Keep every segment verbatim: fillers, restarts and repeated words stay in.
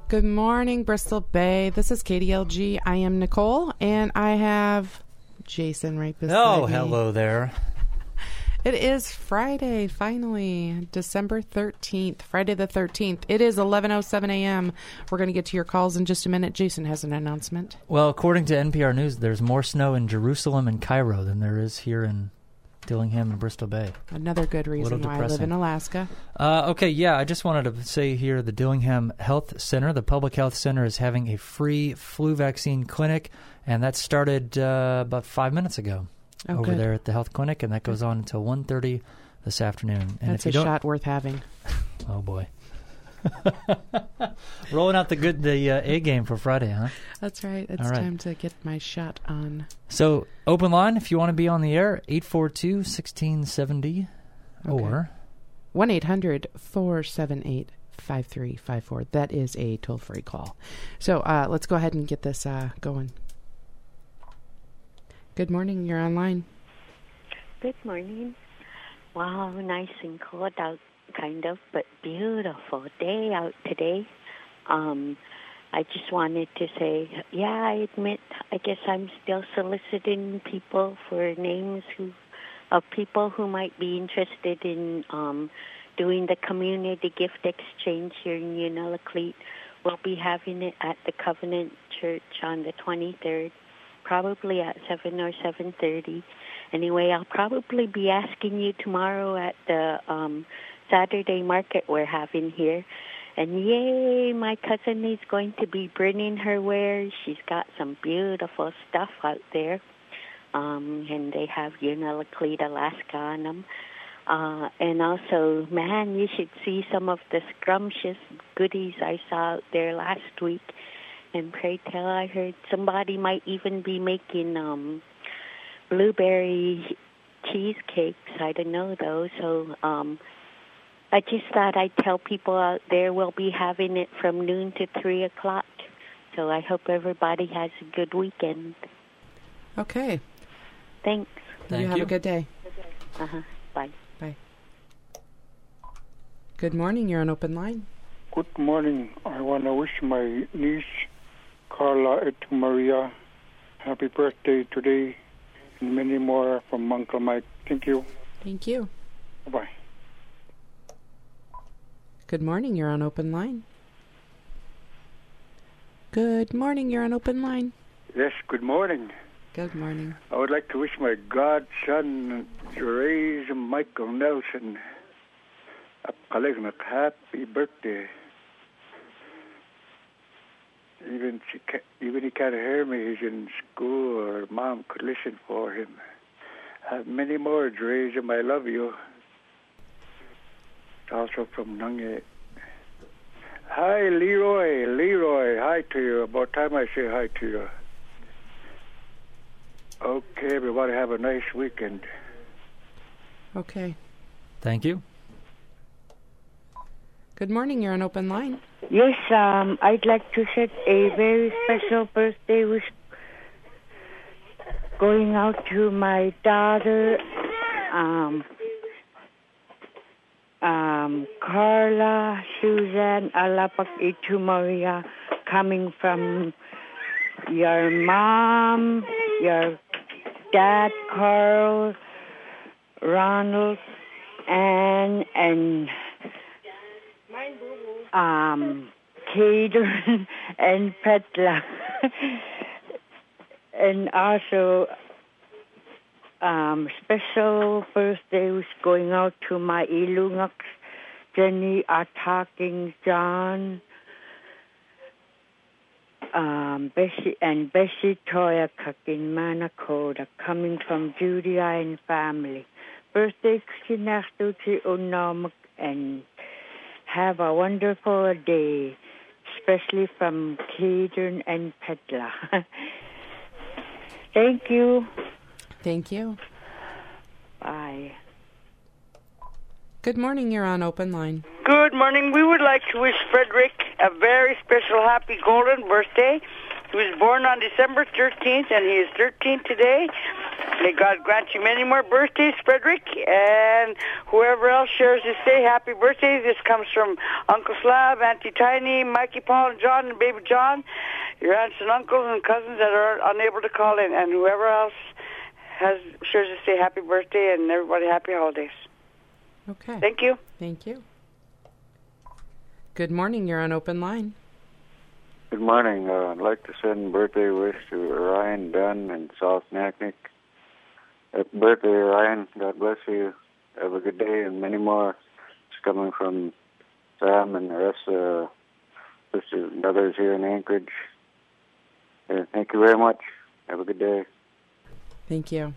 Good morning, Bristol Bay. This is K D L G. I am Nicole, and I have Jason right beside oh, me. Oh, hello there. It is Friday, finally, December thirteenth, Friday the thirteenth. It is eleven oh seven a.m. We're going to get to your calls in just a minute. Jason has an announcement. Well, according to N P R News, there's more snow in Jerusalem and Cairo than there is here in Dillingham and Bristol Bay. Another good reason why I live in Alaska. Uh, okay, yeah, I just wanted to say here the Dillingham Health Center, the Public Health Center, is having a free flu vaccine clinic, and that started uh, about five minutes ago. Oh, over good. there at the health clinic, and that goes on until one thirty this afternoon. And That's if you a don't, shot worth having. Oh, boy. Rolling out the good the uh, A game for Friday, huh? That's right. It's All right. time to get my shot on. So, open line, if you want to be on the air, eight four two, one six seven zero, Okay. or one eight hundred, four seven eight, five three five four. That is a toll-free call. So uh, let's go ahead and get this uh, going. Good morning. You're online. Good morning. Wow, nice and cold out, kind of, but beautiful day out today. Um, I just wanted to say, yeah, I admit, I guess I'm still soliciting people for names who, of people who might be interested in um, doing the community gift exchange here in Unalakleet. We'll be having it at the Covenant Church on the twenty-third. Probably at seven or seven thirty. Anyway, I'll probably be asking you tomorrow at the um, Saturday market we're having here. And yay, my cousin is going to be bringing her wares. She's got some beautiful stuff out there. Um, and they have Unalakleet, Alaska on them. Uh, and also, man, you should see some of the scrumptious goodies I saw out there last week. And pray tell, I heard somebody might even be making um, blueberry cheesecakes. I don't know, though. So um, I just thought I'd tell people out there we'll be having it from noon to three o'clock. So I hope everybody has a good weekend. Okay. Thanks. Thank you have you. a good day. Uh-huh. Bye. Bye. Good morning. You're on open line. Good morning. I want to wish my niece, Carla et Maria, happy birthday today, and many more from Uncle Mike. Thank you. Thank you. Bye-bye. Good morning. You're on open line. Good morning. You're on open line. Yes, good morning. Good morning. I would like to wish my godson, Jerez Michael Nelson, a Kalignak, happy birthday. Even she ca- even he can't hear me, he's in school, or Mom could listen for him. Have many more, Jerez, I love you. Also from Nangye. Hi, Leroy. Leroy, hi to you. About time I say hi to you. Okay, everybody have a nice weekend. Okay. thank you. Good morning. You're on open line. Yes, um, I'd like to set a very special birthday wish going out to my daughter, um, um, Carla Suzanne Alapak Itu Maria, coming from your mom, your dad, Carl, Ronald, and and um, Caden and Petla. And also, um, special birthday was going out to my Ilungaks, Jenny Ataking John, um, Bessie and Bessie Toya in Manakota, coming from Judy and family. Birthday Kinachtuti Unamak, and have a wonderful day, especially from Caden and Petla. Thank you. Thank you. Bye. Good morning. You're on open line. Good morning. We would like to wish Frederick a very special happy golden birthday. He was born on December thirteenth, and he is thirteen today. May God grant you many more birthdays, Frederick, and whoever else shares this day, happy birthday. This comes from Uncle Slab, Auntie Tiny, Mikey, Paul, and John, and Baby John, your aunts and uncles and cousins that are unable to call in, and whoever else has shares this day, happy birthday, and everybody happy holidays. Okay. Thank you. Thank you. Good morning. You're on open line. Good morning. Uh, I'd like to send birthday wish to Ryan Dunn in South Naknek. Happy birthday, Ryan. God bless you. Have a good day and many more. It's coming from Sam and the rest of the sisters and brothers here in Anchorage. Uh, thank you very much. Have a good day. Thank you.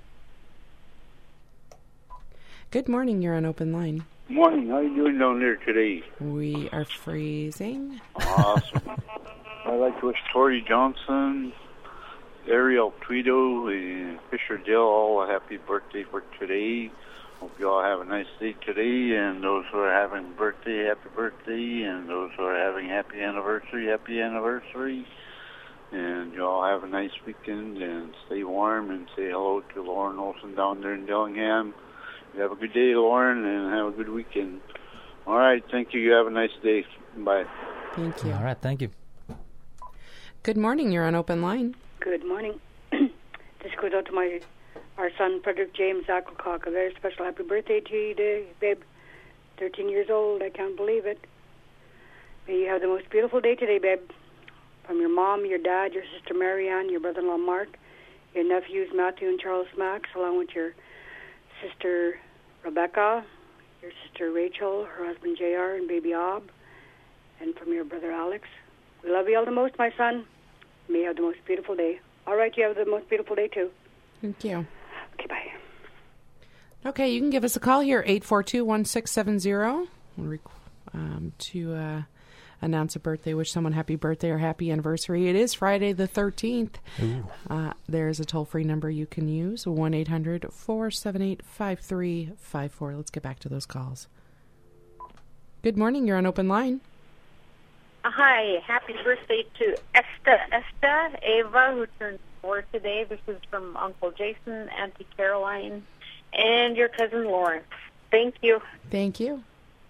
Good morning. You're on open line. Morning. How you doing down there today? We are freezing. Awesome. I'd like to wish Tori Johnson, Ariel Tweedo, and Fisher Dill all a happy birthday for today. Hope you all have a nice day today, and those who are having birthday, happy birthday, and those who are having happy anniversary, happy anniversary. And you all have a nice weekend, and stay warm, and say hello to Lauren Olson down there in Dillingham. You have a good day, Lauren, and have a good weekend. All right, thank you. You have a nice day. Bye. Thank you. All right, thank you. Good morning. You're on open line. Good morning. This goes out to my our son, Frederick James Ackelcock. A very special happy birthday to you today, babe. thirteen years old. I can't believe it. May you have the most beautiful day today, babe. From your mom, your dad, your sister Marianne, your brother-in-law Mark, your nephews Matthew and Charles Max, along with your sister Rebecca, your sister Rachel, her husband J R, and baby Ob, and from your brother Alex. We love you all the most, my son. May you have the most beautiful day. All right, you have the most beautiful day, too. Thank you. Okay, bye. Okay, you can give us a call here, eight four two, one six seven zero, um, to uh, announce a birthday, wish someone happy birthday or happy anniversary. It is Friday the thirteenth. Uh, there's a toll-free number you can use, one eight hundred, four seven eight, five three five four. Let's get back to those calls. Good morning. You're on open line. Hi, happy birthday to Esta, Esta, Ava, who turned four today. This is from Uncle Jason, Auntie Caroline, and your cousin Lauren. Thank you. Thank you.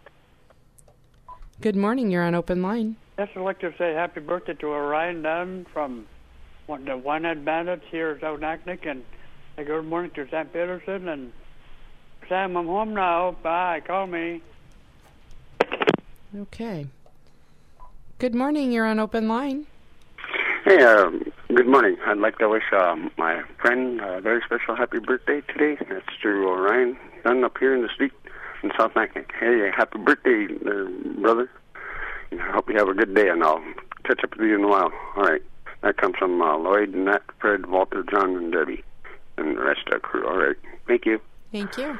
Good morning. You're on open line. Yes, I'd like to say happy birthday to Orion Dunn from one, the One-Head Bandits here at South Naknek, and a good morning to Sam Peterson. And Sam, I'm home now. Bye. Call me. Okay. Good morning. You're on open line. Hey, uh, good morning. I'd like to wish uh, my friend a very special happy birthday today. That's to Orion Dunn up here in the street in South Naknek. Hey, happy birthday, uh, brother. I hope you have a good day, and I'll catch up with you in a while. All right. That comes from uh, Lloyd, Nat, Fred, Walter, John, and Debbie, and the rest of the crew. All right. Thank you. Thank you.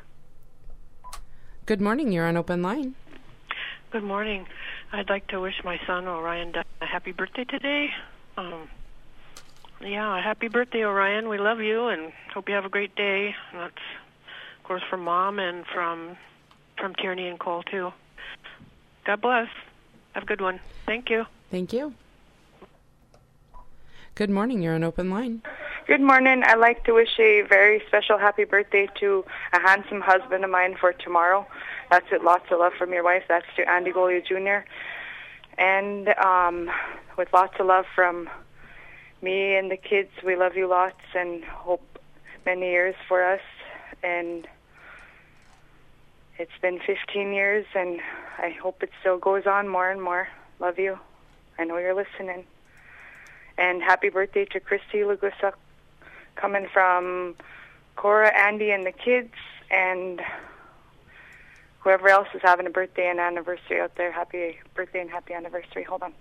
Good morning. You're on open line. Good morning. I'd like to wish my son, Orion, a happy birthday today. Um, yeah, happy birthday, Orion. We love you and hope you have a great day. And that's, of course, from Mom and from from Tierney and Cole, too. God bless. Have a good one. Thank you. Thank you. Good morning. You're on open line. Good morning. I'd like to wish a very special happy birthday to a handsome husband of mine for tomorrow. That's it. Lots of love from your wife. That's to Andy Golia Junior And um, with lots of love from me and the kids, we love you lots and hope many years for us. And it's been fifteen years, and I hope it still goes on more and more. Love you. I know you're listening. And happy birthday to Christy Lagusa, coming from Cora, Andy, and the kids, and whoever else is having a birthday and anniversary out there. Happy birthday and happy anniversary. Hold on.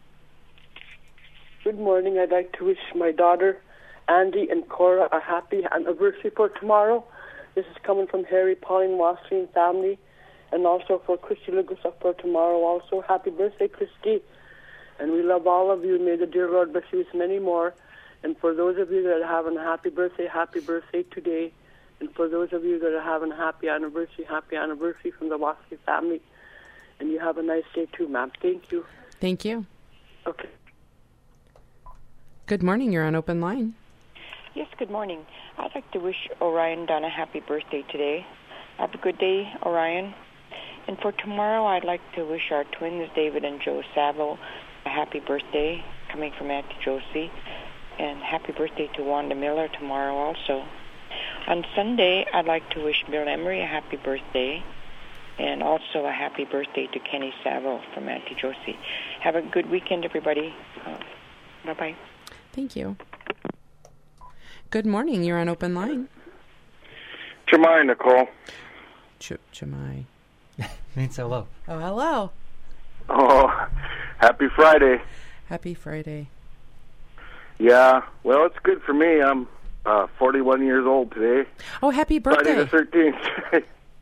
Good morning. I'd like to wish my daughter, Andy, and Cora a happy anniversary for tomorrow. This is coming from Harry, Pauline, Wasserine family, and also for Christy Lagusa for tomorrow. Also, happy birthday, Christy. And we love all of you. May the dear Lord bless you with many more. And for those of you that are having a happy birthday, happy birthday today. And for those of you that are having a happy anniversary, happy anniversary from the Wasserine family. And you have a nice day too, ma'am. Thank you. Thank you. Okay. Good morning. You're on open line. Yes, good morning. I'd like to wish Orion Dunn a happy birthday today. Have a good day, Orion. And for tomorrow, I'd like to wish our twins, David and Joe Savo, a happy birthday, coming from Auntie Josie. And happy birthday to Wanda Miller tomorrow also. On Sunday, I'd like to wish Bill Emery a happy birthday, and also a happy birthday to Kenny Savo from Auntie Josie. Have a good weekend, everybody. Uh, bye-bye. Thank you. Good morning. You're on Open Line. Chimai, Nicole. Ch- Chimai. Means hello. Oh, hello. Oh, happy Friday. Happy Friday. Yeah, well, it's good for me. I'm uh, forty-one years old today. Oh, happy birthday. Friday the thirteenth.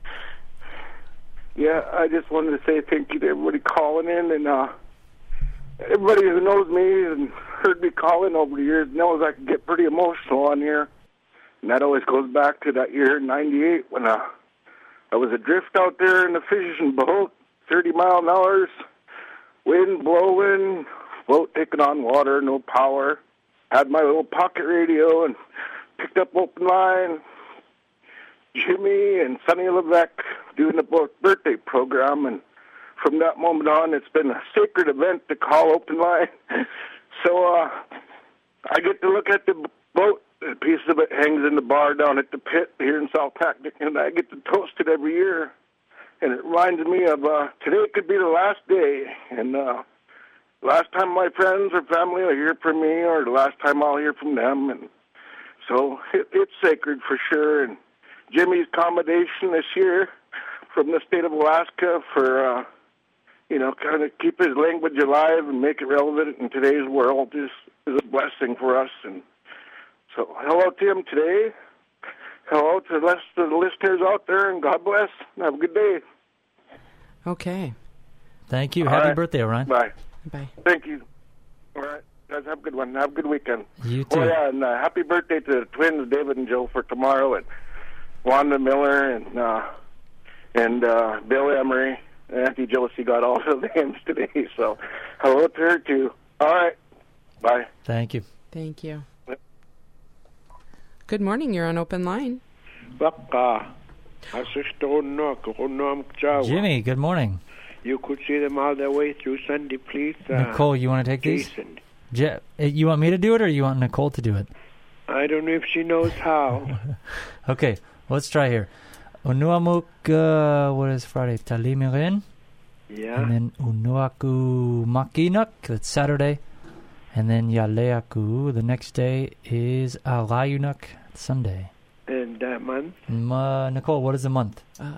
Yeah, I just wanted to say thank you to everybody calling in, and uh, everybody who knows me and heard me calling over the years knows I can get pretty emotional on here. And that always goes back to that year, ninety-eight, when uh, I was adrift out there in a fishing boat, thirty mile an hour, wind blowing, boat taking on water, no power. Had my little pocket radio and picked up Open Line. Jimmy and Sonny Levesque doing the birthday program, and from that moment on, it's been a sacred event to call Open Line. So uh, I get to look at the boat. A piece of it hangs in the bar down at the pit here in South Tactic, and I get to toast it every year. And it reminds me of uh, today could be the last day, and uh, last time my friends or family will hear from me, or the last time I'll hear from them. And so it, it's sacred for sure. And Jimmy's commendation this year from the state of Alaska for, uh, you know, kind of keep his language alive and make it relevant in today's world is, is a blessing for us. And so hello to him today. Hello to the rest of the listeners out there, and God bless. Have a good day. Okay. Thank you. All Happy right. birthday, Orion. Bye. Bye. Thank you. All right. Guys, have a good one. Have a good weekend. You too. Oh, yeah, and uh, happy birthday to the twins, David and Joe, for tomorrow, and Wanda Miller and uh, and uh, Bill Emery. Auntie Josie got all the names today, so hello to her, too. All right. Bye. Thank you. Thank you. Good morning. You're on Open Line. Jimmy, good morning. You could see them all the way through Sunday, please. Uh, Nicole, you want to take Jason. these? Je- you want me to do it, or you want Nicole to do it? I don't know if she knows how. Okay, let's try here. Unuamuk, uh, what is Friday? Talimirin. Yeah. And then Unuaku Makinak, that's Saturday. And then Yaleaku, the next day is Alayunak, Sunday. And that month? Ma- Nicole, what is the month? Uh,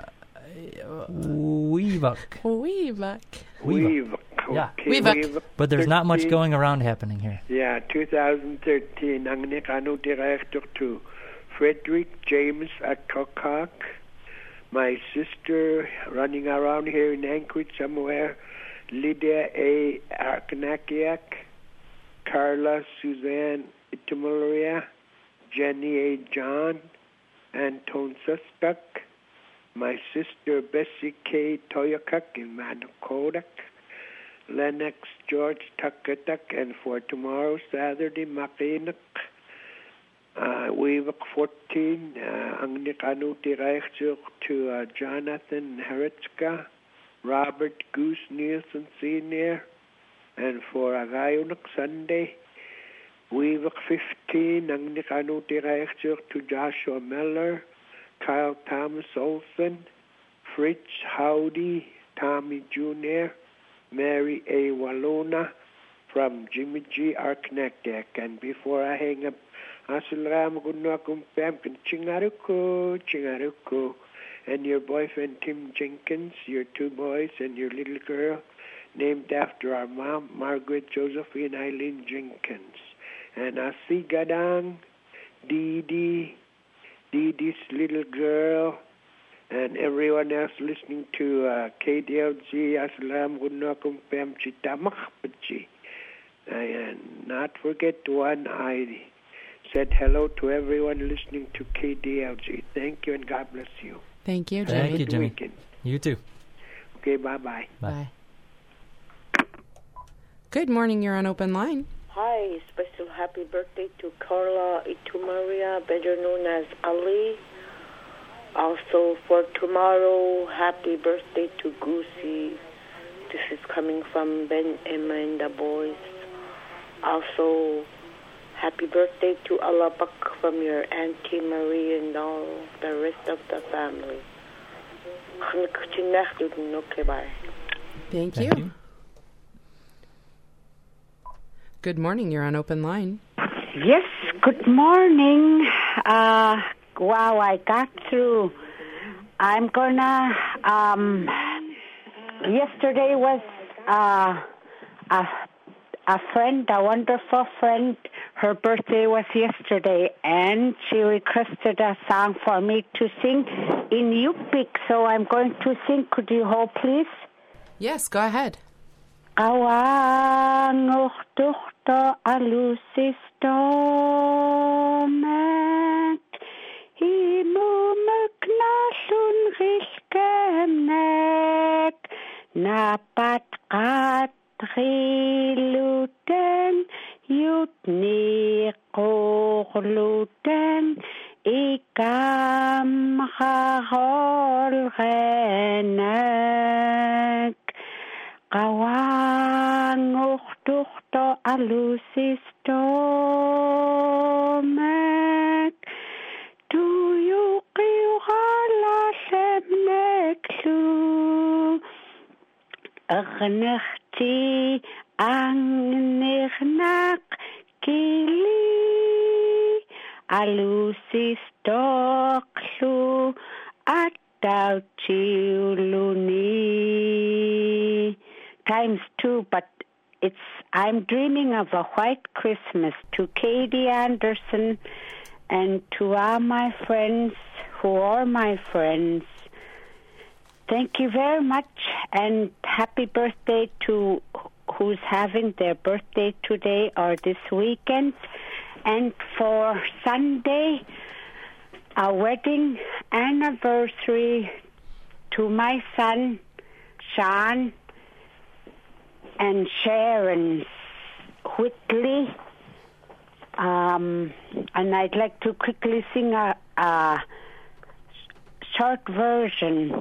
Weevuk. Weevuk. Weevuk. Yeah. Okay. Weevuk. But there's not much thirteen going around happening here. Yeah, two thousand thirteen. Ang nekano director to Frederick James Akokak. My sister running around here in Anchorage somewhere. Lydia A. Arkanakiak. Carla Suzanne Itimaria. Jenny A. John. Anton Suspek. My sister Bessie K. Toyakak in Manakodak. Lennox George Tuckatuk, and for tomorrow, Saturday, Makinak. Uh, Weevak fourteen, uh, ang nikanuti reichzug to uh, Jonathan Heretzka, Robert Goose Nielsen Senior, and for Agayunak Sunday, Weevak fifteen, ang nikanuti reichzug to Joshua Miller, Kyle Thomas Olson, Fritz Howdy, Tommy Junior, Mary A. Walona from Jimmy G. Arknekdek. And before I hang up, Asalam Gunakum Pamkin Chingaruko, Chingaruko, and your boyfriend Tim Jenkins, your two boys, and your little girl, named after our mom, Margaret Josephine Eileen Jenkins. And Asi Gadang, Dee Dee, Dee Dee's little girl, and everyone else listening to uh, K D L G, Assalam Gunakum Pam Chitamakpachi. And not forget one, I said hello to everyone listening to K D L G. Thank you, and God bless you. Thank you, Jimmy. Thank you, Jimmy. Weekend. You too. Okay, bye-bye. Bye. Bye. Good morning. You're on Open Line. hi, special happy birthday to Carla Itumaria, better known as Ali. Also for tomorrow, happy birthday to Goosey. This is coming from Ben, Emma, and the boys. Also, happy birthday to Alabak from your Auntie Marie and all the rest of the family. Okay, bye. Thank you. Thank you. Good morning. You're on open line. Yes, good morning. Uh, wow, I got through. I'm gonna, um, yesterday was uh, a, a friend, a wonderful friend. Her birthday was yesterday, and she requested a song for me to sing in Yupik, so I'm going to sing. Could you hold, please? Yes, go ahead. Awang uchtuchto alusistomet Imumuk nasun rishkenek Napat katriluten Yutni kogluten Ikam chachol renek Kawang uchtuchto alusistomek Tuyuki uchalasem neklu Agnechi angnichnak kili Alusistoklu atauchiuluni Times two, but it's I'm dreaming of a white Christmas. To Katie Anderson and to all my friends who are my friends. Thank you very much, and happy birthday to who's having their birthday today or this weekend. And for Sunday, a wedding anniversary to my son, Sean, and Sharon Whitley. Um, and I'd like to quickly sing a, a short version.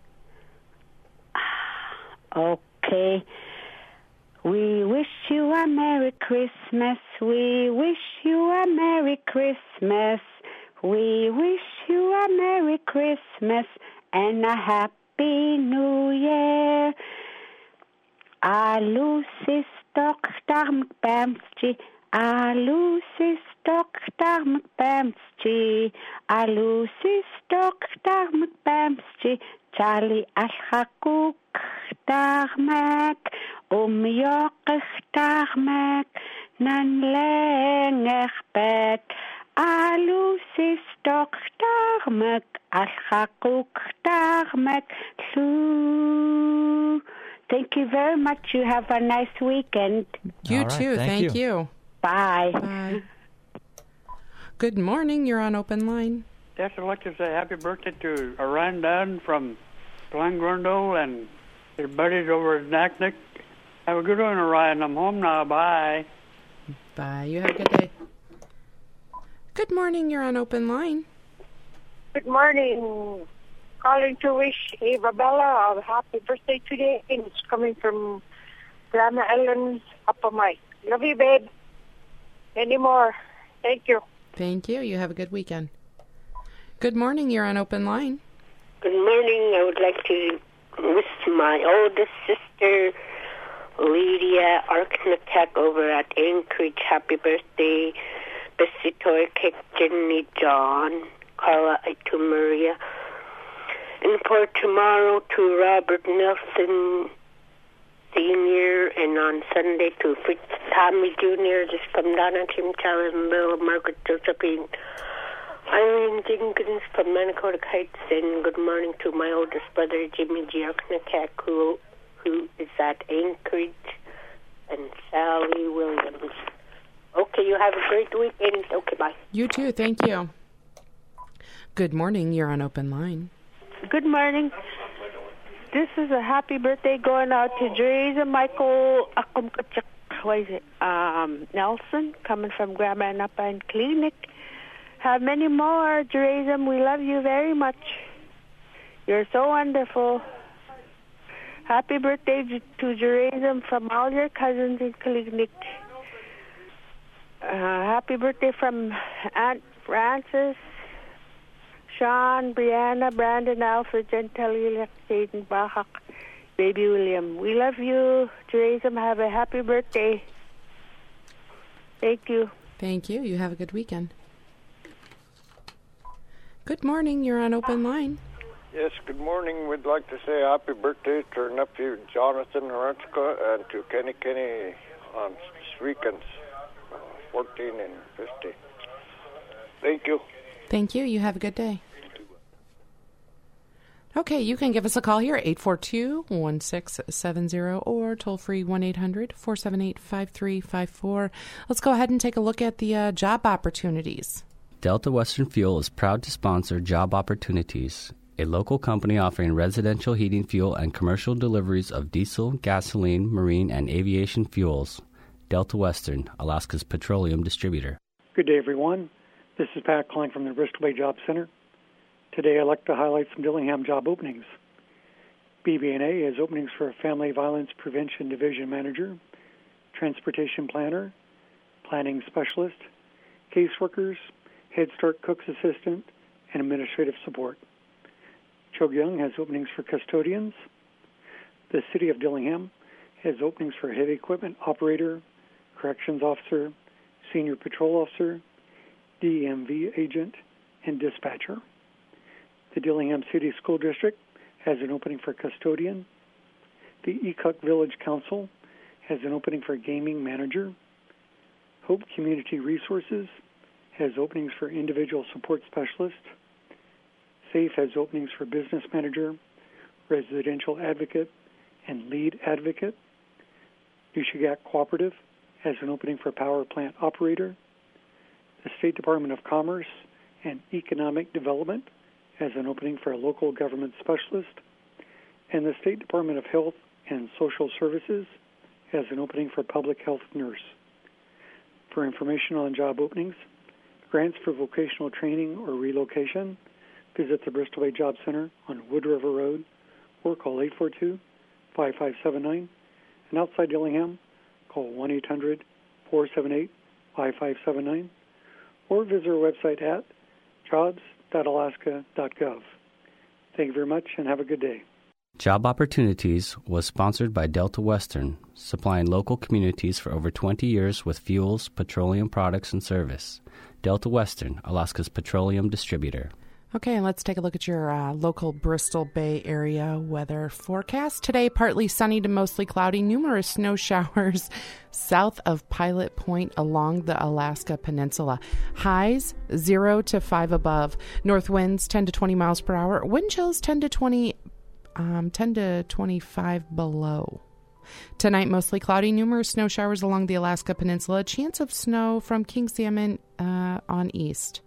Okay. We wish you a Merry Christmas. We wish you a Merry Christmas. We wish you a Merry Christmas and a Happy New Year. Alusis dokter McBamsty, Alusis dokter McBamsty, Alusis dokter McBamsty, Charlie Ashakuk Darmak, Um Yokich Darmak, Nan Lenger Bet, Alusis dokter Mc Ashakuk Darmak, Lu. Thank you very much. You have a nice weekend. You right, too. Thank, thank you. you. Bye. Bye. Good morning. You're on open line. Yes, I'd like to say happy birthday to Orion Dunn from Glen Grundle and his buddies over at Naknek. Have a good one, Orion. I'm home now. Bye. Bye. You have a good day. Good morning. You're on open line. Good morning. Calling to wish Eva Bella a happy birthday today. It's coming from Grandma Ellen's Upper Mike. Love you, babe. Any more? Thank you. Thank you. You have a good weekend. Good morning. You're on open line. Good morning. I would like to wish my oldest sister, Lydia Arknatek, over at Anchorage, happy birthday. Bessie Toy, Jenny John, Carla Itumaria. And for tomorrow to Robert Nelson Senior, and on Sunday to Fritz Tommy Junior, just from Donna Tim Challen, Little Margaret Josephine, Irene Jenkins from Manakota Heights, and good morning to my oldest brother Jimmy Giarknatak, who who is at Anchorage, and Sally Williams. Okay, you have a great weekend. Okay, bye. You too. Thank you. Good morning. You're on open line. Good morning. This is a happy birthday going out to Drees and Michael Akumkachak toy um, Nelson, coming from Grandma and Upland Clinic. Have many more, Jerazum. We love you very much. You're so wonderful. Happy birthday to Jerazum from all your cousins in Clinic. Uh, happy birthday from Aunt Frances, Sean, Brianna, Brandon, Alfred, Gentelia, Jaden, Bahak, Baby William. We love you, Jerazum. Have a happy birthday. Thank you. Thank you. You have a good weekend. Good morning. You're on open line. Yes, good morning. We'd like to say happy birthday to our nephew Jonathan Horenska and to Kenny Kenny on this weekend, uh, fourteen and fifty. Thank you. Thank you. You have a good day. Okay, you can give us a call here, eight four two, one six seven zero, or toll-free one eight hundred, four seven eight, five three five four. Let's go ahead and take a look at the uh, job opportunities. Delta Western Fuel is proud to sponsor Job Opportunities, a local company offering residential heating fuel and commercial deliveries of diesel, gasoline, marine, and aviation fuels. Delta Western, Alaska's petroleum distributor. Good day, everyone. This is Pat calling from the Bristol Bay Job Center. Today, I'd like to highlight some Dillingham job openings. B B N A has openings for a Family Violence Prevention Division Manager, Transportation Planner, Planning Specialist, Caseworkers, Head Start Cook's Assistant, and Administrative Support. Chogyong has openings for custodians. The City of Dillingham has openings for Heavy Equipment Operator, Corrections Officer, Senior Patrol Officer, D M V Agent, and Dispatcher. The Dillingham City School District has an opening for custodian. The Ecook Village Council has an opening for gaming manager. Hope Community Resources has openings for individual support specialist. SAFE has openings for business manager, residential advocate, and lead advocate. Nushagak Cooperative has an opening for power plant operator. The State Department of Commerce and Economic Development has an opening for a local government specialist. And the State Department of Health and Social Services has an opening for public health nurse. For information on job openings, grants for vocational training or relocation, visit the Bristol Bay Job Center on Wood River Road or call eight four two, five five seven nine. And outside Dillingham, call one eight hundred, four seven eight, five five seven nine or visit our website at jobs dot alaska dot gov. Thank you very much and have a good day. Job Opportunities was sponsored by Delta Western, supplying local communities for over twenty years with fuels, petroleum products, and service. Delta Western, Alaska's petroleum distributor. Okay, let's take a look at your uh, local Bristol Bay area weather forecast. Today, partly sunny to mostly cloudy, numerous snow showers south of Pilot Point along the Alaska Peninsula. Highs zero to five above. North winds ten to twenty miles per hour. Wind chills ten to twenty, um, ten to twenty-five below. Tonight, mostly cloudy, numerous snow showers along the Alaska Peninsula. Chance of snow from King Salmon uh, on east.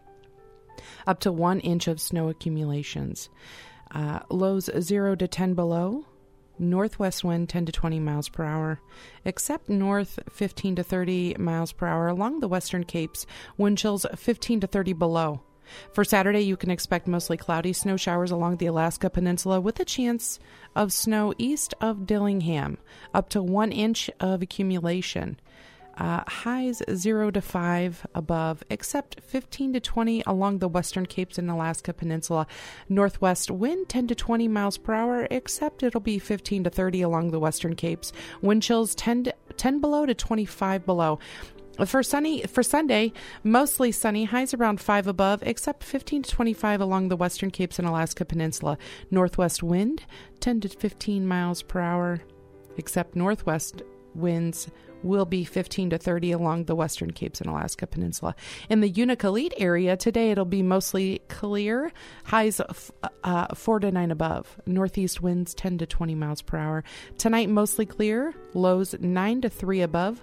Up to one inch of snow accumulations. Uh, lows zero to ten below. Northwest wind ten to twenty miles per hour. Except north fifteen to thirty miles per hour along the western capes. Wind chills fifteen to thirty below. For Saturday, you can expect mostly cloudy snow showers along the Alaska Peninsula with a chance of snow east of Dillingham. Up to one inch of accumulation. Uh, highs zero to five above, except fifteen to twenty along the western capes and Alaska Peninsula. Northwest wind ten to twenty miles per hour, except it'll be fifteen to thirty along the western capes. Wind chills ten, to, ten below to twenty-five below. For sunny for Sunday, mostly sunny, highs around five above, except fifteen to twenty-five along the western capes and Alaska Peninsula. Northwest wind ten to fifteen miles per hour, except northwest winds will be fifteen to thirty along the western capes and Alaska Peninsula. In the Unalakleet area, today it'll be mostly clear, highs uh, four to nine above. Northeast winds ten to twenty miles per hour. Tonight, mostly clear, lows nine to three above.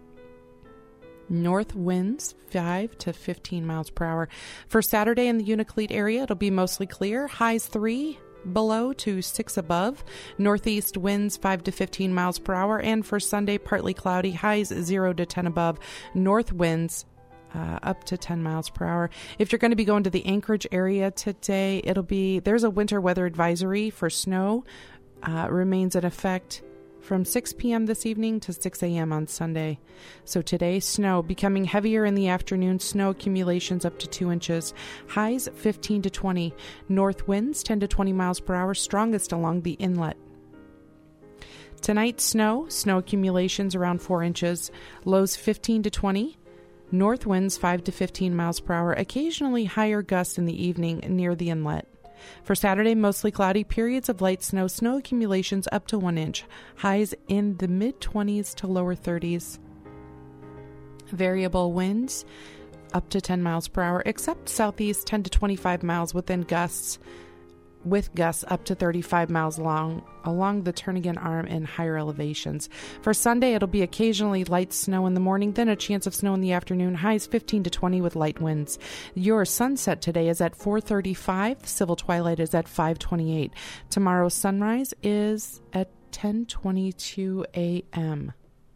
North winds five to fifteen miles per hour. For Saturday in the Unalakleet area, it'll be mostly clear, highs three below to six above. Northeast winds five to fifteen miles per hour. And for Sunday, partly cloudy, highs zero to ten above. North winds uh, up to ten miles per hour. If you're going to be going to the Anchorage area today, it'll be, there's a winter weather advisory for snow, uh, remains in effect from six p.m. this evening to six a.m. on Sunday. So today, snow becoming heavier in the afternoon. Snow accumulations up to two inches. Highs fifteen to twenty. North winds ten to twenty miles per hour, strongest along the inlet. Tonight, snow. Snow accumulations around four inches. Lows fifteen to twenty. North winds five to fifteen miles per hour. Occasionally higher gusts in the evening near the inlet. For Saturday, mostly cloudy, periods of light snow, snow accumulations up to one inch, highs in the mid-twenties to lower thirties. Variable winds up to ten miles per hour, except southeast ten to twenty-five miles within gusts, with gusts up to thirty-five miles long along the Turnagain Arm and higher elevations. For Sunday, it'll be occasionally light snow in the morning, then a chance of snow in the afternoon, highs fifteen to twenty with light winds. Your sunset today is at four thirty-five. Civil twilight is at five twenty-eight. Tomorrow's sunrise is at ten twenty-two a.m.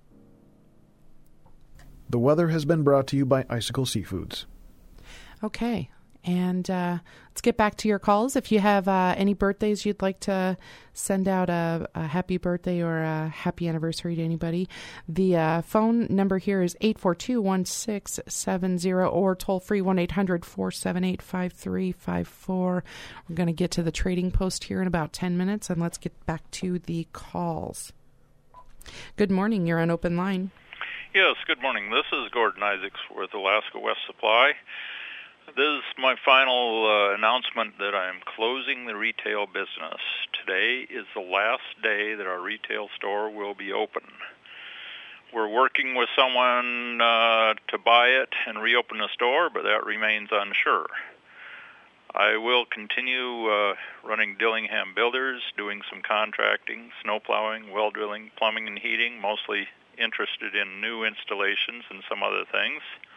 The weather has been brought to you by Icicle Seafoods. Okay. And uh, let's get back to your calls. If you have uh, any birthdays you'd like to send out a, a happy birthday or a happy anniversary to anybody, the uh, phone number here is eight four two, one six seven zero or toll free one eight hundred, four seven eight, five three five four. We're going to get to the trading post here in about ten minutes, and let's get back to the calls. Good morning. You're on open line. Yes, good morning. This is Gordon Isaacs with Alaska West Supply. This is my final uh, announcement that I'm closing the retail business. Today is the last day that our retail store will be open. We're working with someone uh, to buy it and reopen the store, but that remains unsure. I will continue uh, running Dillingham Builders, doing some contracting, snow plowing, well drilling, plumbing and heating, mostly interested in new installations and some other things.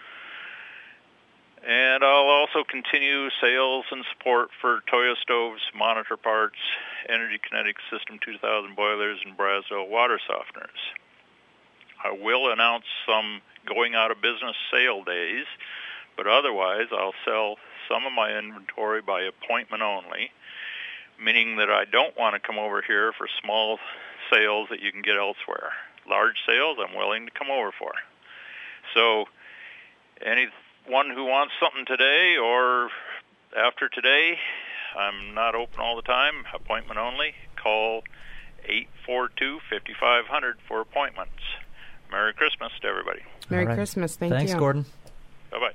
And I'll also continue sales and support for Toyo stoves, monitor parts, Energy Kinetic System two thousand boilers, and Braswell water softeners. I will announce some going out of business sale days, but otherwise I'll sell some of my inventory by appointment only, meaning that I don't want to come over here for small sales that you can get elsewhere. Large sales I'm willing to come over for. So any one who wants something today or after today, I'm not open all the time, appointment only. Call eight four two, five five zero zero for appointments. Merry Christmas to everybody. Merry right. Christmas. Thank Thanks, you. Thanks, Gordon. Bye-bye.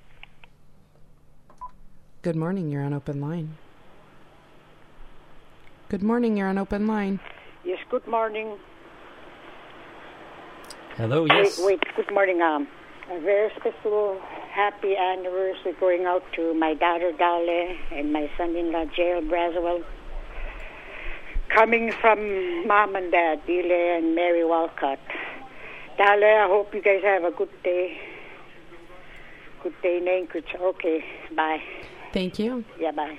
Good morning. You're on open line. Good morning. You're on open line. Yes, good morning. Hello, yes. Wait, wait, good morning. Um, a very special happy anniversary going out to my daughter Dale and my son-in-law Jael Braswell. Coming from Mom and Dad, Dile and Mary Walcott. Dale, I hope you guys have a good day. Good day in Anchorage. Okay, bye. Thank you. Yeah, bye.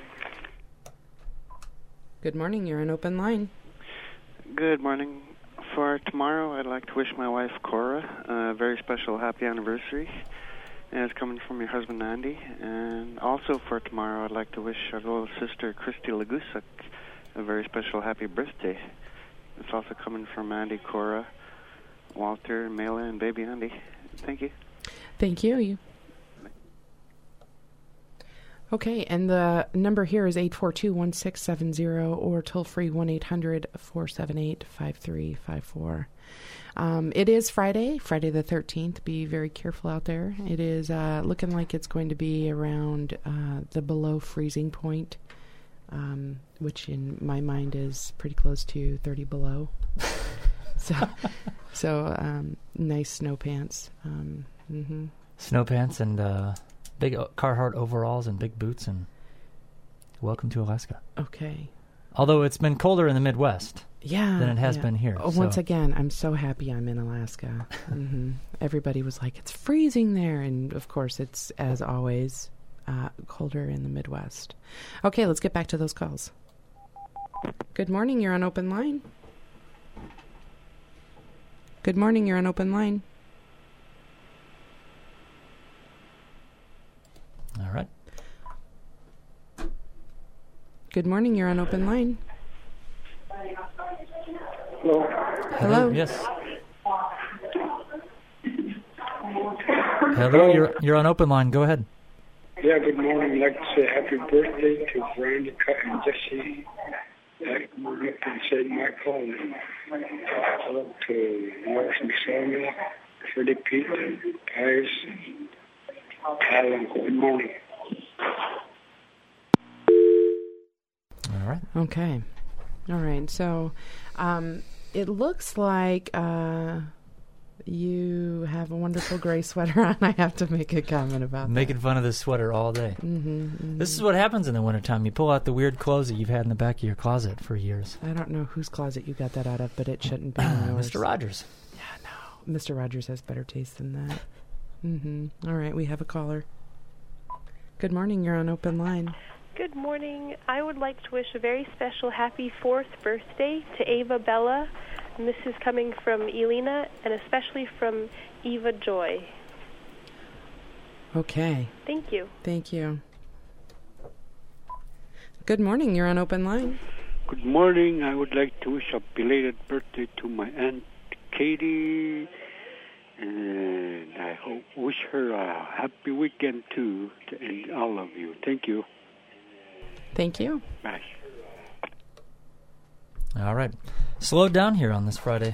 Good morning. You're on open line. Good morning. For tomorrow, I'd like to wish my wife Cora a very special happy anniversary. And it's coming from your husband Andy. And also for tomorrow, I'd like to wish our little sister Christy Lagusak a very special happy birthday. It's also coming from Andy, Cora, Walter, Mela, and baby Andy. Thank you. Thank you. you. Okay, and the number here is eight four two, one six seven zero or toll free one eight hundred, four seven eight, five three five four. Um, it is Friday, Friday the thirteenth. Be very careful out there. It is uh, looking like it's going to be around uh, the below freezing point, um, which in my mind is pretty close to thirty below. so, so um, nice snow pants. Um, mm-hmm. Snow pants and uh, big Carhartt overalls and big boots, and welcome to Alaska. Okay. Although it's been colder in the Midwest. Yeah, than it has yeah. been here. Oh, so. Once again, I'm so happy I'm in Alaska. mm-hmm. Everybody was like, it's freezing there. And, of course, it's, as always, uh, colder in the Midwest. Okay, let's get back to those calls. Good morning, you're on open line. Good morning, you're on open line. All right. Good morning, you're on open line. Hello. Hello. Yes. Hello, you're you're on open line. Go ahead. Yeah, good morning. I'd like to say happy birthday to Veronica and Jesse at Morgan and Saint Michael. And hello to Morris McSorley, Freddie Pete, guys, and Alan. Good morning. All right. Okay. All right. So um, it looks like uh, you have a wonderful gray sweater on. I have to make a comment about Making fun of this sweater all day. Mm-hmm, mm-hmm. This is what happens in the wintertime. You pull out the weird clothes that you've had in the back of your closet for years. that. I don't know whose closet you got that out of, but it shouldn't be yours. Mister Rogers. Yeah, no. Mister Rogers has better taste than that. Mm-hmm. All right. We have a caller. Good morning. You're on open line. Good morning. I would like to wish a very special happy fourth birthday to Ava Bella. And this is coming from Elena and especially from Eva Joy. Okay. Thank you. Thank you. Good morning. You're on open line. Good morning. I would like to wish a belated birthday to my Aunt Katie. And I hope wish her a happy weekend too, to, and all of you. Thank you. Thank you. Bye. All right. Slow down here on this Friday.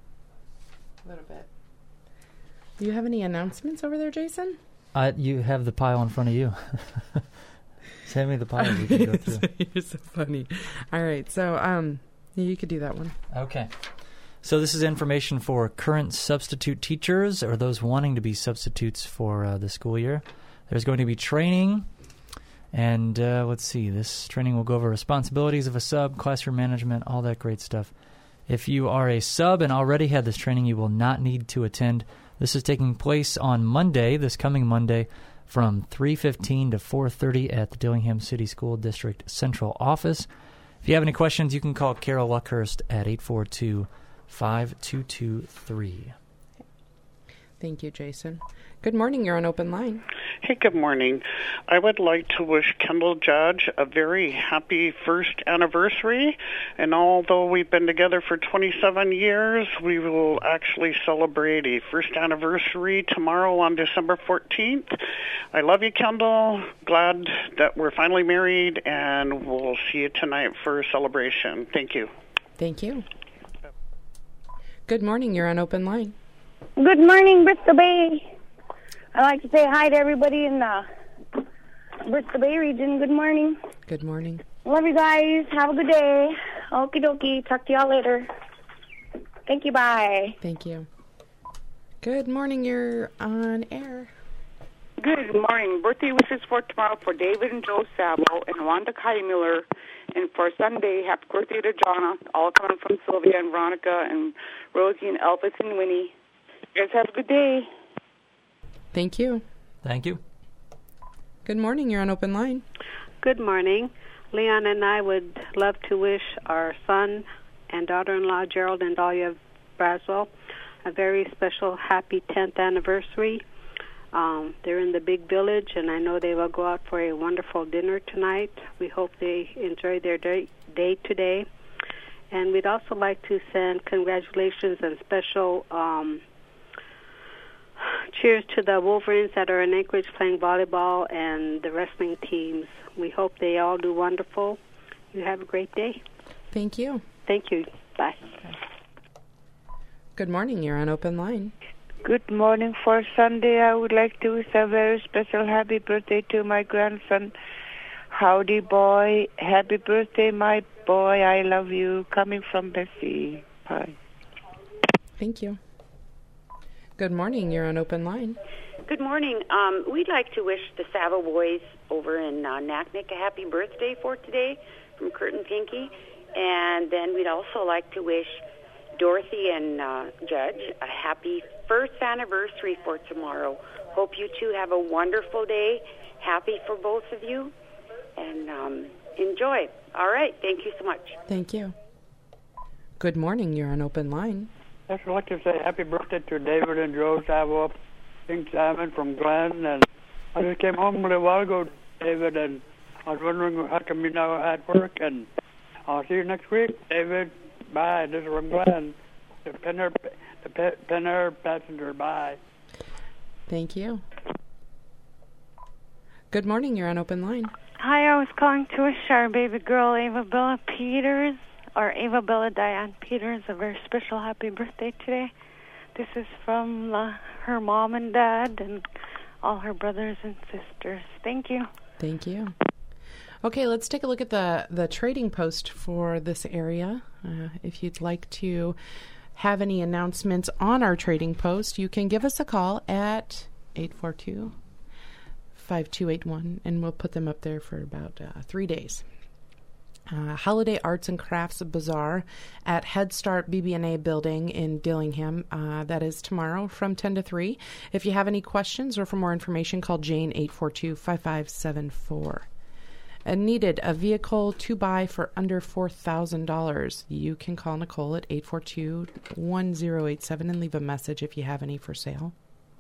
A little bit. Do you have any announcements over there, Jason? Uh, you have the pile in front of you. Send me the pile we can go through. You're so funny. All right. So um, you could do that one. Okay. So this is information for current substitute teachers or those wanting to be substitutes for uh, the school year. There's going to be training. And uh, let's see, this training will go over responsibilities of a sub, classroom management, all that great stuff. If you are a sub and already had this training, you will not need to attend. This is taking place on Monday, this coming Monday, from three fifteen to four thirty at the Dillingham City School District Central Office. If you have any questions, you can call Carol Luckhurst at eight four two, five two two three. Thank you, Jason. Good morning. You're on open line. Hey, good morning. I would like to wish Kendall Judge a very happy first anniversary. And although we've been together for twenty-seven years, we will actually celebrate a first anniversary tomorrow on December fourteenth. I love you, Kendall. Glad that we're finally married, and we'll see you tonight for a celebration. Thank you. Thank you. Good morning. You're on open line. Good morning, Bristol Bay. I'd like to say hi to everybody in the Bristol Bay region. Good morning. Good morning. Love you guys. Have a good day. Okie dokie. Talk to y'all later. Thank you. Bye. Thank you. Good morning. You're on air. Good morning. Birthday wishes for tomorrow for David and Joe Sabo and Wanda Miller. And for Sunday, happy birthday to Jonna, all coming from Sylvia and Veronica and Rosie and Elvis and Winnie. You guys have a good day. Thank you. Thank you. Good morning. You're on open line. Good morning. Leon and I would love to wish our son and daughter-in-law, Gerald and Dahlia Braswell, a very special happy tenth anniversary. Um, they're in the big village, and I know they will go out for a wonderful dinner tonight. We hope they enjoy their day, day today. And we'd also like to send congratulations and special um, cheers to the Wolverines that are in Anchorage playing volleyball and the wrestling teams. We hope they all do wonderful. You have a great day. Thank you. Thank you. Bye. Good morning. You're on open line. Good morning. For Sunday, I would like to wish a very special happy birthday to my grandson, Howdy Boy. Happy birthday, my boy. I love you. Coming from Bessie. Bye. Thank you. Good morning. You're on open line. Good morning. Um, we'd like to wish the Savo boys over in uh, Naknek a happy birthday for today from Kurt and Pinky. And then we'd also like to wish Dorothy and uh, Judge a happy first anniversary for tomorrow. Hope you two have a wonderful day. Happy for both of you. And um, enjoy. All right. Thank you so much. Thank you. Good morning. You're on open line. I'd like to say happy birthday to David and Joe Savo, King Simon from Glen. And I just came home a little while ago, David, and I was wondering how come you're now at work. And I'll see you next week, David. Bye. This is from Glen. The Penner, the Pe- Penner passenger. Bye. Thank you. Good morning. You're on open line. Hi, I was calling to wish our baby girl, Ava Bella Peters, or Ava Bella Diane Peters, a very special happy birthday today. This is from uh, her mom and dad and all her brothers and sisters. Thank you. Thank you. Okay, let's take a look at the, the trading post for this area. Uh, if you'd like to have any announcements on our trading post, you can give us a call at eight four two, five two eight one, and we'll put them up there for about uh, three days. Uh, Holiday Arts and Crafts Bazaar at Head Start B B N A building in Dillingham. Uh, that is tomorrow from ten to three. If you have any questions or for more information, call Jane eight four two, five five seven four. And needed a vehicle to buy for under four thousand dollars. You can call Nicole at eight four two, one zero eight seven and leave a message if you have any for sale.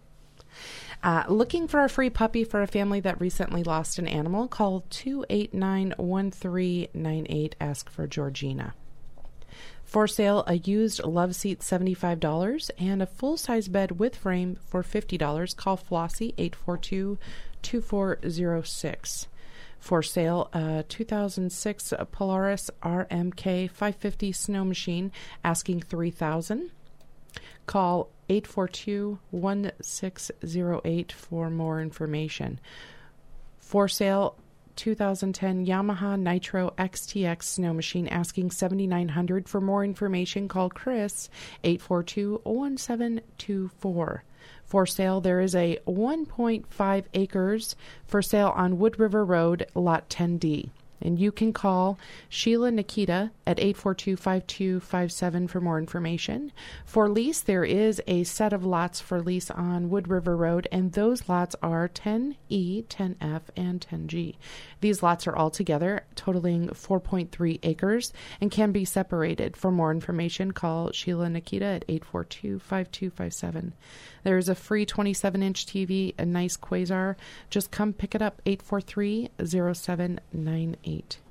Uh, looking for a free puppy for a family that recently lost an animal? Call two eight nine, one three nine eight. Ask for Georgina. For sale, a used love seat, seventy-five dollars, and a full-size bed with frame for fifty dollars. Call Flossie, eight four two, two four zero six. For sale, a two thousand six Polaris R M K five fifty snow machine, asking three thousand dollars. Call eight four two, one six zero eight for more information. For sale, two thousand ten Yamaha Nitro X T X snow machine, asking seventy-nine hundred dollars. For more information, call Chris, eight four two, one seven two four. For sale, there is a one point five acres for sale on Wood River Road, Lot ten D. And you can call Sheila Nikita at eight four two, five two five seven for more information. For lease, there is a set of lots for lease on Wood River Road, and those lots are ten E, ten F, and ten G. These lots are all together, totaling four point three acres, and can be separated. For more information, call Sheila Nikita at eight four two, five two five seven. There's a free twenty-seven inch T V, a nice Quasar. Just come pick it up, eight four three, zero seven nine eight.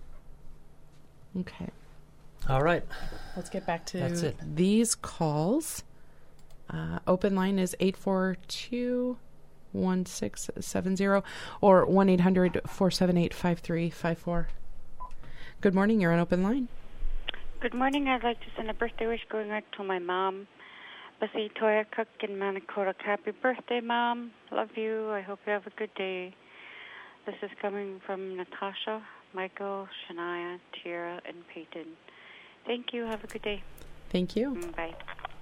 Okay. All right. Let's get back to That's it. these calls. Uh, open line is eight four two, one six seven zero or one eight hundred, four seven eight, five three five four. Good morning. You're on open line. Good morning. I'd like to send a birthday wish going out to my mom, Bessie Toya Cook in Manakota. Happy birthday, Mom. Love you. I hope you have a good day. This is coming from Natasha, Michael, Shania, Tira, and Peyton. Thank you. Have a good day. Thank you. Mm, bye.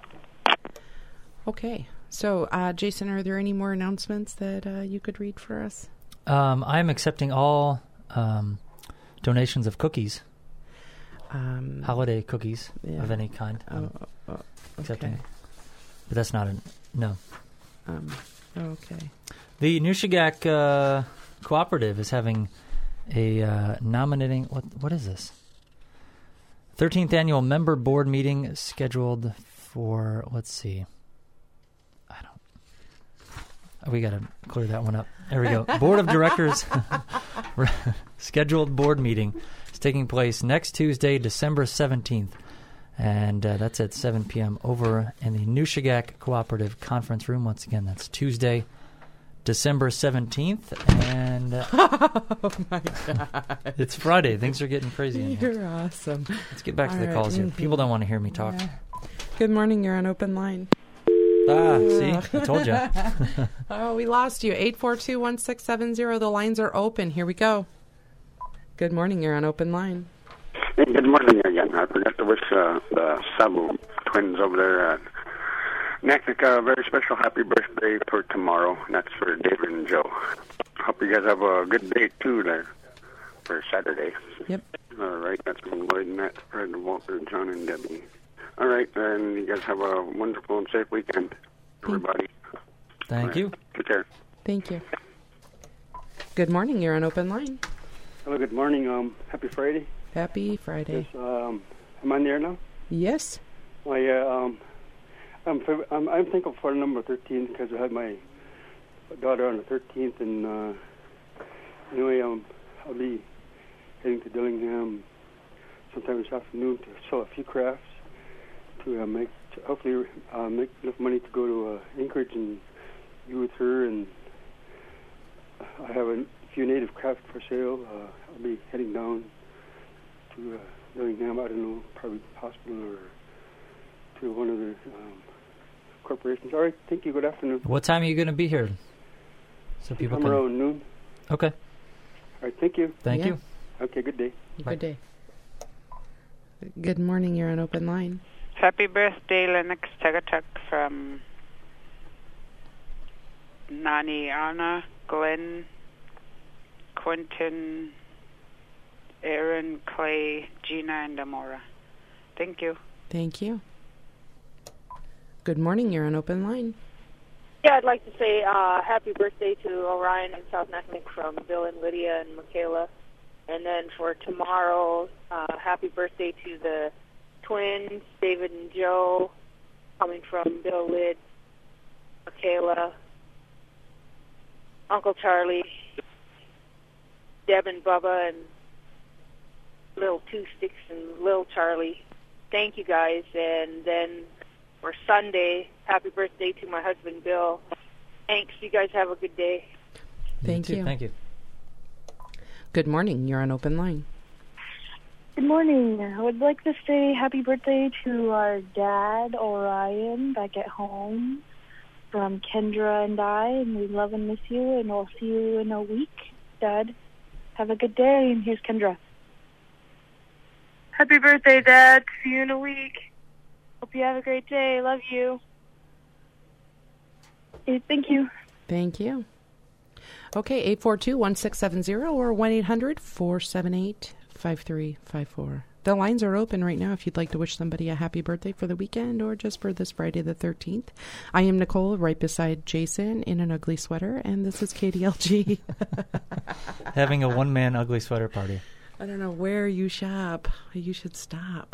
Okay. So, uh, Jason, are there any more announcements that uh, you could read for us? Um, I'm accepting all um, donations of cookies, um, holiday cookies yeah. of any kind. I'm oh, oh, okay. accepting. But that's not a no. Um, okay. The Nushagak uh, Cooperative is having a uh, nominating. What what is this? thirteenth annual member board meeting scheduled for. Let's see. I don't. We got to clear that one up. There we go. Board of Directors scheduled board meeting is taking place next Tuesday, December seventeenth. And uh, that's at seven p.m. over in the Nushagak Cooperative Conference Room. Once again, that's Tuesday, December seventeenth. And uh, oh, my God. It's Friday. Things are getting crazy in here. You're awesome. Let's get back All to the right. calls here. Mm-hmm. People don't want to hear me talk. Yeah. Good morning. You're on open line. Ah, see? I told you. Oh, we lost you. eight four two, one six seven zero. The lines are open. Here we go. Good morning. You're on open line. Hey, good morning again. I forgot to wish uh, the Sabu twins over there at Naknek a very special happy birthday for tomorrow. And that's for David and Joe. Hope you guys have a good day, too, there for Saturday. Yep. All right. That's from Lloyd, Matt, Fred, Walter, John, and Debbie. All right. And you guys have a wonderful and safe weekend, everybody. Thank right. you. Take care. Thank you. Good morning. You're on open line. Hello, good morning. Um, happy Friday. Happy Friday. Yes, um, am I on the air now? Yes. My, uh, um, I'm, I'm, I'm thankful for number thirteen because I had my daughter on the thirteenth, and uh, anyway, um, I'll be heading to Dillingham sometime this afternoon to sell a few crafts to uh, make, to hopefully uh, make enough money to go to uh, Anchorage and be with her. And I have a few native crafts for sale. Uh, I'll be heading down to uh, Dillingham. I don't know, probably hospital or to one of the um, corporations. All right, thank you. Good afternoon. What time are you going to be here? So people I'm can... around noon. Okay. All right, thank you. Thank Yeah. you. Okay, good day. Good day. Good morning. You're on open line. Happy birthday, Lennox Tagatuk from Nani Anna, Glenn, Quentin, Aaron, Clay, Gina, and Amora. Thank you. Thank you. Good morning. You're on open line. Yeah, I'd like to say uh, happy birthday to Orion and South Naknek from Bill and Lydia and Michaela. And then for tomorrow, uh, happy birthday to the twins, David and Joe, coming from Bill Lid, Michaela, Uncle Charlie, Deb and Bubba, and Little Two Sticks and Little Charlie. Thank you, guys. And then for Sunday, happy birthday to my husband, Bill. Thanks. You guys have a good day. Thank you. you. Too. Thank you. Good morning. You're on open line. Good morning. I would like to say happy birthday to our dad, Orion, back at home, from Kendra and I, and we love and miss you, and we'll see you in a week. Dad, have a good day, and here's Kendra. Happy birthday, Dad. See you in a week. Hope you have a great day. Love you. Okay, thank you. Thank you. Okay, eight four two, one six seven zero or one eight hundred, four seven eight, five three five four. The lines are open right now if you'd like to wish somebody a happy birthday for the weekend or just for this Friday the thirteenth. I am Nicole, right beside Jason in an ugly sweater, and this is K D L G. Having a one-man ugly sweater party. I don't know where you shop. You should stop.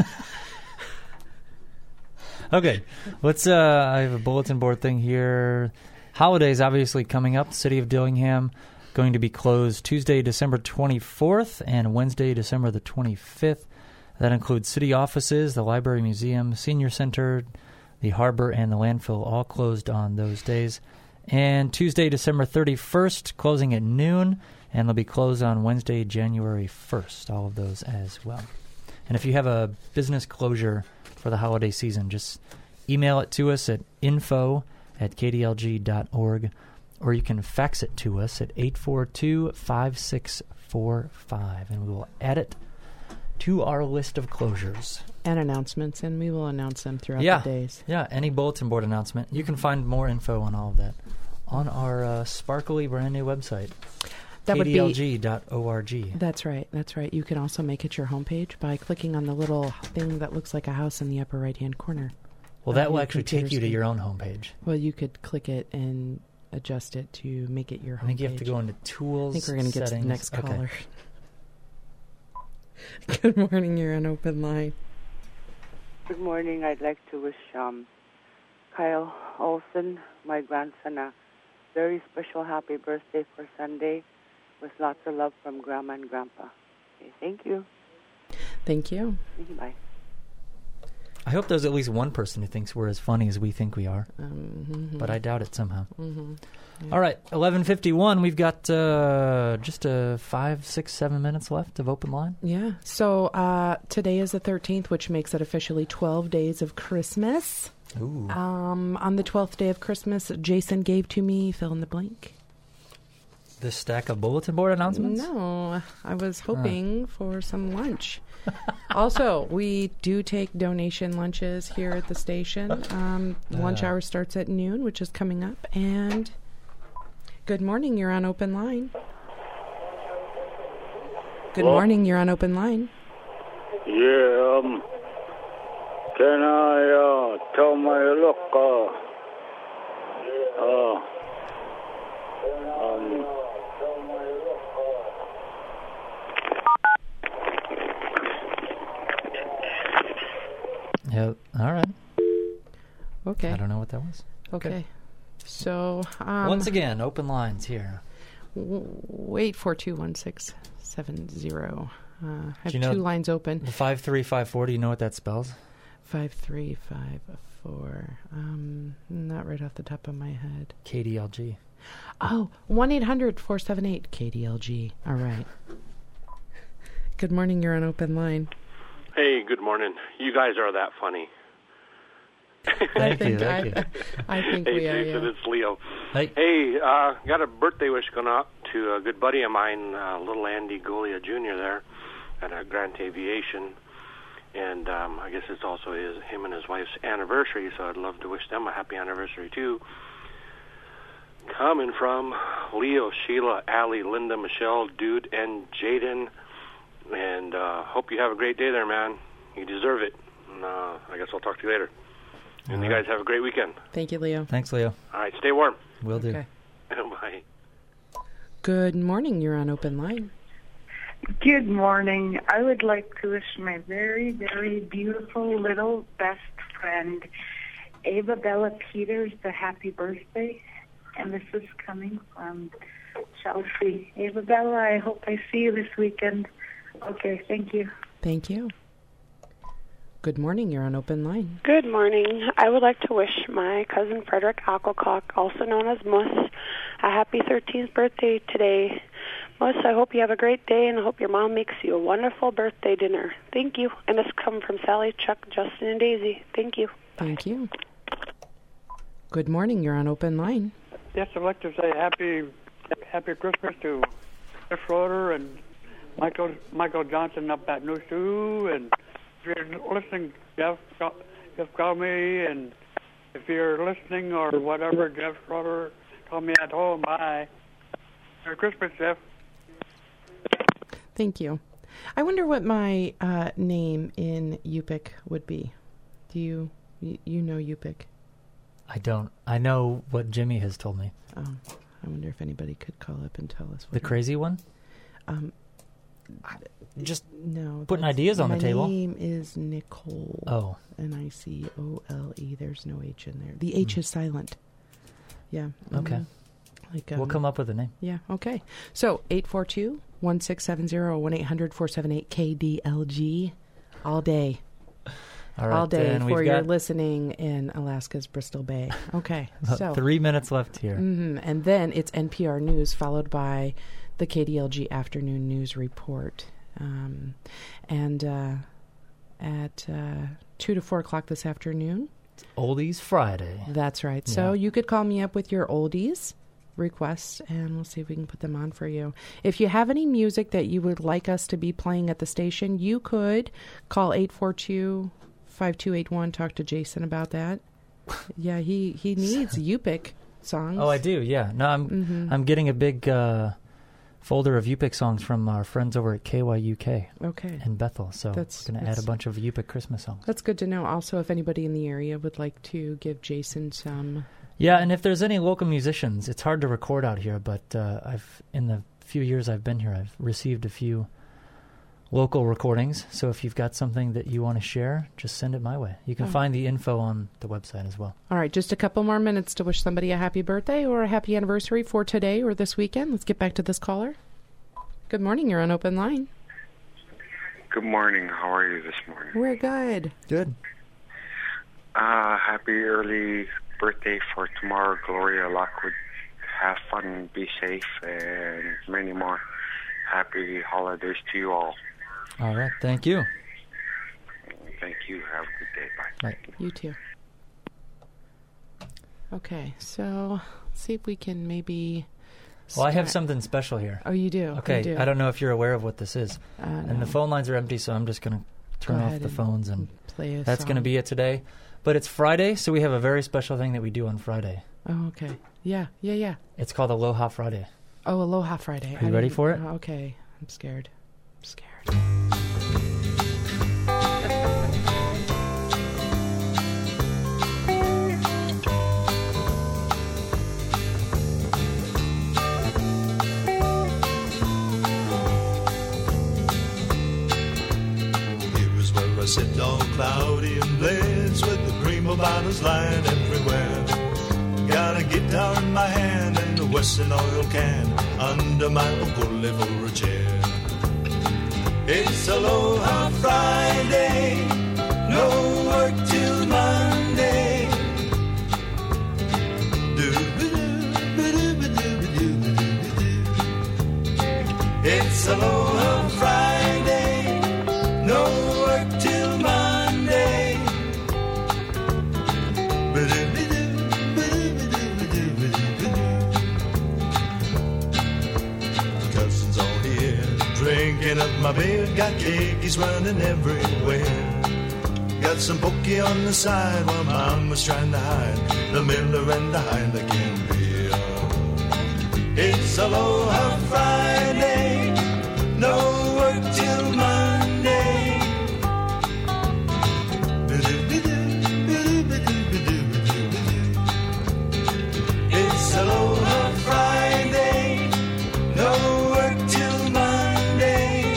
Okay, let's, uh, I have a bulletin board thing here. Holidays obviously coming up. The city of Dillingham going to be closed Tuesday, December twenty-fourth and Wednesday, December the twenty-fifth. That includes city offices, the library, museum, senior center, the harbor, and the landfill, all closed on those days. And Tuesday, December thirty-first, closing at noon, and they'll be closed on Wednesday, January first, all of those as well. And if you have a business closure for the holiday season, just email it to us at info at k d l g dot org, or you can fax it to us at eight four two, five six four five, and we will add it to our list of closures. And announcements, and we will announce them throughout yeah. the days. Yeah, any bulletin board announcement. You can find more info on all of that on our uh, sparkly brand new website. That k would d l be g dot org. That's right. That's right. You can also make it your homepage by clicking on the little thing that looks like a house in the upper right-hand corner. Well, that Uh, will your actually take you computer to screen. your own homepage. Well, you could click it and adjust it to make it your homepage. I think you have to go into Tools, I think we're going to get to the Settings. next Okay. caller. Good morning. You're on open line. Good morning. I'd like to wish um, Kyle Olson, my grandson, a very special happy birthday for Sunday with lots of love from Grandma and Grandpa. Okay, thank you. Thank you. Bye. I hope there's at least one person who thinks we're as funny as we think we are. Um, mm-hmm. But I doubt it somehow. Mm-hmm. Yeah. All right, eleven fifty-one. We've got uh, just uh, five, six, seven minutes left of open line. Yeah. So uh, today is the thirteenth, which makes it officially twelve days of Christmas. Ooh. Um, on the twelfth day of Christmas, Jason gave to me, fill in the blank. This stack of bulletin board announcements? No, I was hoping uh. for some lunch. Also, we do take donation lunches here at the station. Um, uh. Lunch hour starts at noon, which is coming up. And good morning, you're on open line. Good Hello? morning, you're on open line. Yeah, um, can I uh, tell my look, uh, uh, um, Okay. I don't know what that was. Okay. So um, once again, open lines here. Wait for two one six seven zero. Uh, I have Do you know two lines open. The five three five four. Do you know what that spells? Five three five four. Um, not right off the top of my head. K D L G. Oh, one eight hundred four seven eight K D L G. All right. Good morning. You're on open line. Hey, good morning. You guys are that funny. Thank you. Thank you. I think hey, we are. Jason, Yeah. it's Leo. Hey. Hey, uh, got a birthday wish going out to a good buddy of mine, uh, little Andy Golia Junior there at uh, Grant Aviation. And um, I guess it's also his, him and his wife's anniversary, so I'd love to wish them a happy anniversary, too. Coming from Leo, Sheila, Allie, Linda, Michelle, Dude, and Jaden. And uh, hope you have a great day there, man. You deserve it. And, uh, I guess I'll talk to you later. And you guys have a great weekend. Thank you, Leo. Thanks, Leo. All right, stay warm. Will do. Okay. Bye. Good morning. You're on open line. Good morning. I would like to wish my very, very beautiful little best friend, Ava Bella Peters, a happy birthday. And this is coming from Chelsea. Ava Bella, I hope I see you this weekend. Okay, thank you. Thank you. Good morning. You're on open line. Good morning. I would like to wish my cousin Frederick Alcocock, also known as Mus, a happy thirteenth birthday today. Mus, I hope you have a great day, and I hope your mom makes you a wonderful birthday dinner. Thank you. And this comes from Sally, Chuck, Justin, and Daisy. Thank you. Thank you. Good morning. You're on open line. Yes, I'd like to say happy happy Christmas to Jeff Schroeder and Michael Michael Johnson up at New Sioux. And if you're listening, Jeff, Jeff call me. And if you're listening or whatever, Jeff Schroeder, call me at home. Bye. Merry Christmas, Jeff. Thank you. I wonder what my uh, name in Yupik would be. Do you you, you know Yupik? I don't. I know what Jimmy has told me. Oh, I wonder if anybody could call up and tell us. What The crazy one? Um, Just no. putting that's- ideas on the table. My name is Nicole. Oh. N I C O L E. There's no H in there. The H Mm. is silent. Yeah. Okay. mhm. Like We'll um, come up with a name. Yeah. Okay. So eight four two one six seven zero one eight hundred four seven eight K D L G, all day. All right, all day and for we've your got- listening in Alaska's Bristol Bay. Okay. About so three minutes left here. hmm And then it's N P R News, followed by the K D L G Afternoon News Report. Um, and uh, at uh, two to four o'clock this afternoon. Oldies Friday. That's right. So Yeah. you could call me up with your oldies requests, and we'll see if we can put them on for you. If you have any music that you would like us to be playing at the station, you could call eight four two, five two eight one. Talk to Jason about that. Yeah, he, he needs Yupik songs. Oh, I do. Yeah. No, I'm Mhm. I'm getting a big uh, folder of Yupik songs from our friends over at K Y U K. Okay. In Bethel. So That's- we're going to add a that's- bunch of Yupik Christmas songs. That's good to know. Also, if anybody in the area would like to give Jason some... Yeah, and if there's any local musicians, it's hard to record out here, but uh, I've in the few years I've been here, I've received a few local recordings. So if you've got something that you want to share, just send it my way. You can Oh. find the info on the website as well. All right, just a couple more minutes to wish somebody a happy birthday or a happy anniversary for today or this weekend. Let's get back to this caller. Good morning. You're on open line. Good morning. How are you this morning? We're good. Good. Uh, happy early birthday for tomorrow, Gloria Lockwood. Have fun, be safe, and many more happy holidays to you all. All right. Thank you. Thank you. Have a good day. Bye. Right. You too. Okay, so let's see if we can maybe... Well, I have start- something special here. Oh, you do? Okay. You do. I don't know if you're aware of what this is. Uh, and no. the phone lines are empty, so I'm just going to turn Go off ahead the and phones, and play a that's going to song. be it today. But it's Friday, so we have a very special thing that we do on Friday. Oh, okay. Yeah, yeah, yeah. It's called Aloha Friday. Oh, Aloha Friday. Are you I ready didn't- for it? oh, okay. I'm scared. I'm scared. Here's where I sit all cloudy and blessed with the dream of bottles lying everywhere. Got a guitar in my hand and a Western oil can under my ukulele for a chair. It's Aloha Friday, no work till Monday. It's Aloha Friday, no work till Monday. Cousins all here, drinking up my beer. Got kegs running everywhere. Got some pokey on the side while Mom was trying to hide the Miller and the Heineken beer. It's Aloha Friday, no work till Monday. It's Aloha Friday, no work till Monday.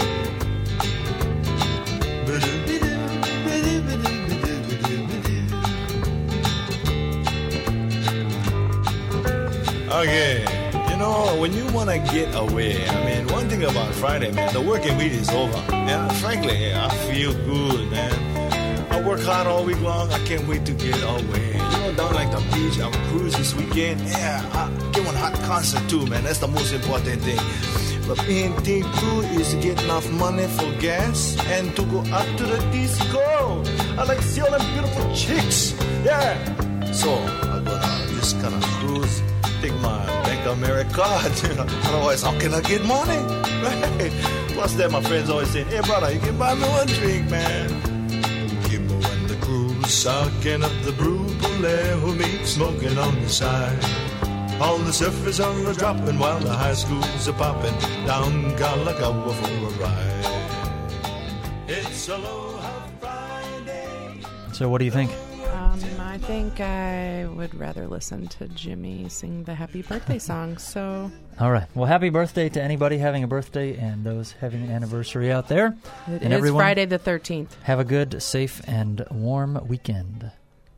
Okay. You know, when you want to get away, I mean, one thing about Friday, man, the working week is over. And frankly, I feel good, man. I work hard all week long. I can't wait to get away. You know, down like the beach, I'm cruise this weekend. Yeah, I get one hot concert too, man. That's the most important thing. But main thing too is to get enough money for gas and to go out to the disco. I like to see all them beautiful chicks. Yeah. So, I'm gonna just kind of cruise. Take my Bank of America card, you know. Otherwise, how can I get money? Right? Plus, that my friends always say, hey, brother, you can buy me one drink, man. Kimbo and the crew, sucking up the brew, who meet smoking on the side. All the surfers are dropping while the high schools are popping down Kalakaua for a ride. It's Aloha Friday. So what do you think? Um, I think I would rather listen to Jimmy sing the happy birthday song. So, all right. Well, happy birthday to anybody having a birthday and those having an anniversary out there. It and is everyone, Friday the thirteenth. Have a good, safe, and warm weekend.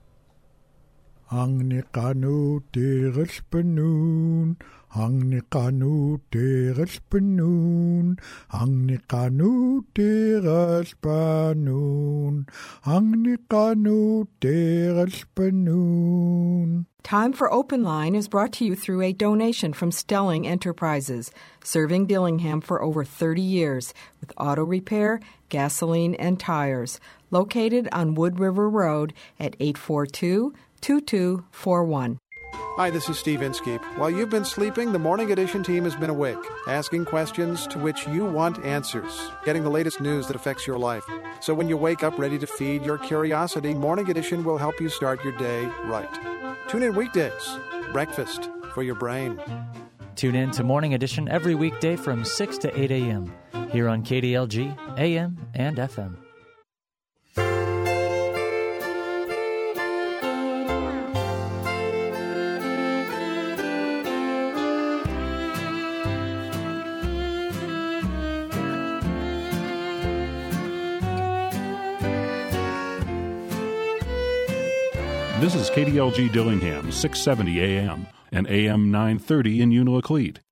Ang nikanu teres penun, ang nikanu teres penun, ang nikanu teres penun, ang nikanu teres penun. Time for Open Line is brought to you through a donation from Stelling Enterprises, serving Dillingham for over thirty years with auto repair, gasoline, and tires. Located on Wood River Road at eight four two, two two four one. Hi, this is Steve Inskeep. While you've been sleeping, the Morning Edition team has been awake, asking questions to which you want answers, getting the latest news that affects your life. So when you wake up ready to feed your curiosity, Morning Edition will help you start your day right. Tune in weekdays, breakfast for your brain. Tune in to Morning Edition every weekday from six to eight a.m. here on K D L G, A M and F M. This is K D L G Dillingham, six seventy A M and A M nine thirty in Unalakleet.